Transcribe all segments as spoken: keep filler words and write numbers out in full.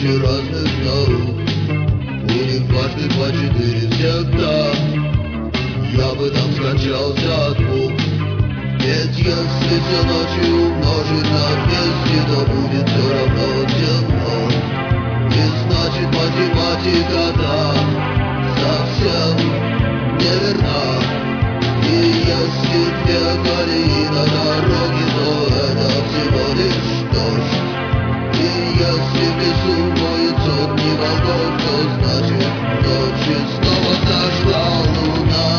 куча разных наук, у них дважды по четыре всегда. Я бы там скончался от мук. Ведь если все ночи умножить на двести, то будет все равно темно. И значит математика, да, совсем неверна. И если две колеи на дороге, то это всего лишь дождь. И если в лесу воет сотни волков, то значит ночью снова зашла луна.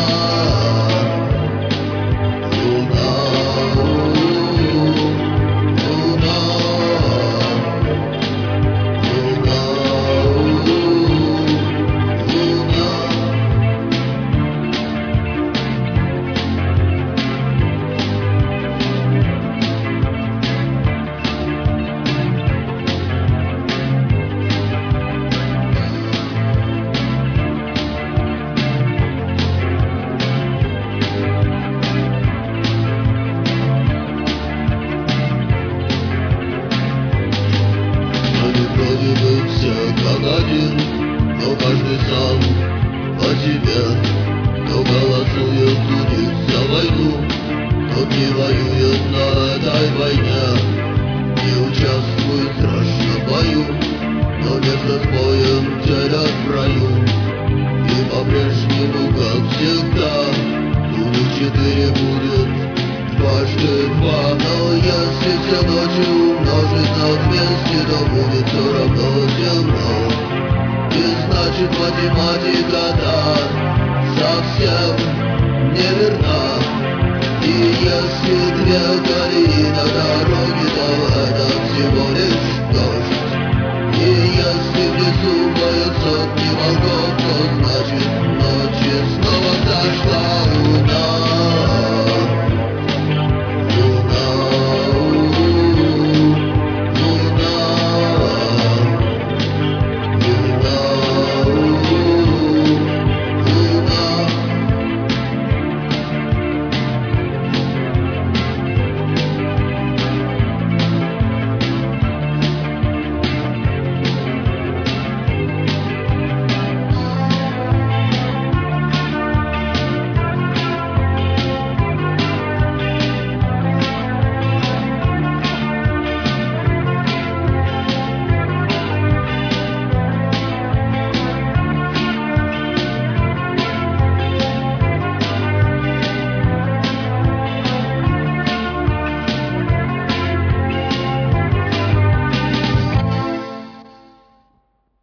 Вроде бы все как один, но каждый сам по себе. Кто голосует у них за войну, тот не воюет на этой войне, не участвует в страшном бою, но место с боем делят в раю. И по-прежнему, как всегда, у них четыре будет дважды два. Но если все ночи умножить на двести, то будет все равно темно. И значит математика, да, совсем неверна. И если две колеи